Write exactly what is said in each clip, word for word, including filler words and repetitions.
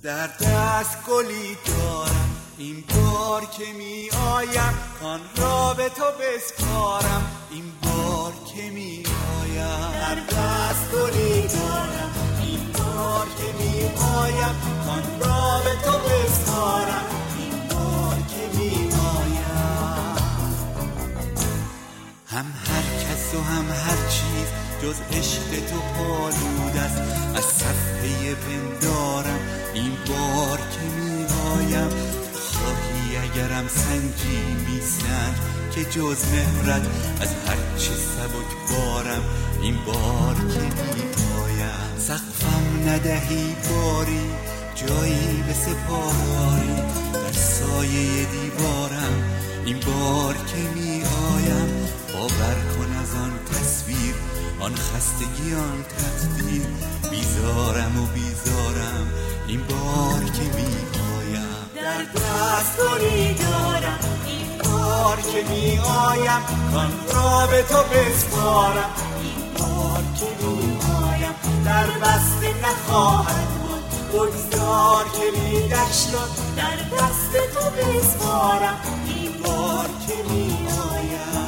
در دست گلی دارم این بار که می آیم کان را به تو بسپارم این بار که می آیم در دست گلی دارم این بار که می آیم کان را به تو بسپارم این بار که می آیم هم هر کس و هم هر چیز جز عشق تو پالود است از صفحه پندارم این بار که می آیم خواهی اگرم سنجی می سنج که جز مهرت از هر چه سبک بارم این بار که می آیم سقفم ندهی باری جایی به سپاری در سایه دیوارم این بار که می آیم باور کن از آن تصویر آن خستگی آن تقدیر بیزارم و بیزارم این بار که می آیم در دست گلی دارم این بار که می آیم کان را به تو بسپارم این بار که می آیم در بسته نخواهد بود بگذار کلیدش را در دست تو بسپارم این بار که می آیم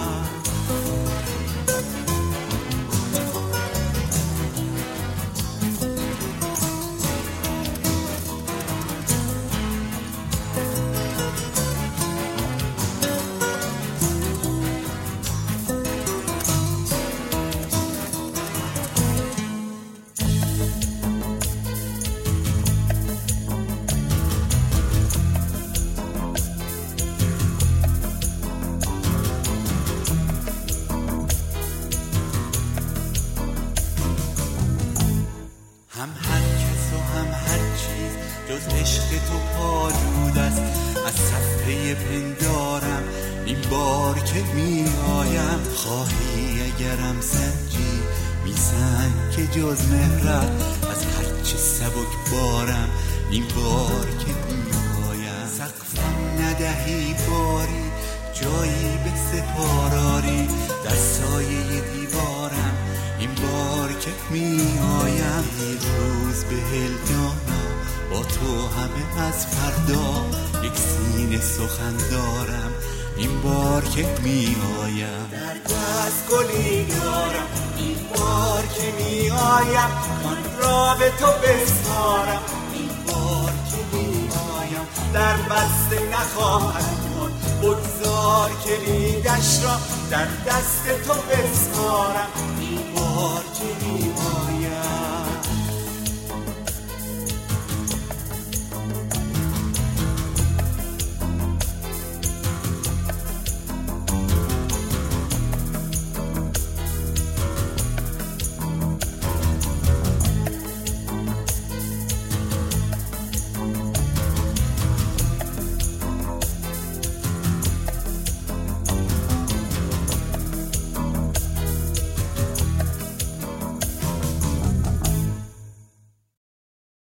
هم هر کس و هم هر چیز جز عشق تو پالود است از صفحه پندارم این بار که می آیم خواهی اگرم سنجی می سنج که جز مهرت از هر چه سبک بارم این بار که می آیم سقفم ندهی باری جایی به سپاراری در سایه دیوارم این بار که می آیم یک روز به هلدانا با تو همه از فردا یک سینه سخن دارم این بار که می آیم در دست گلی دارم این بار که می آیم کان را به تو بسپارم این بار که می آیم در بسته نخواهد بود بگذار کلیدش را در دست تو بسپارم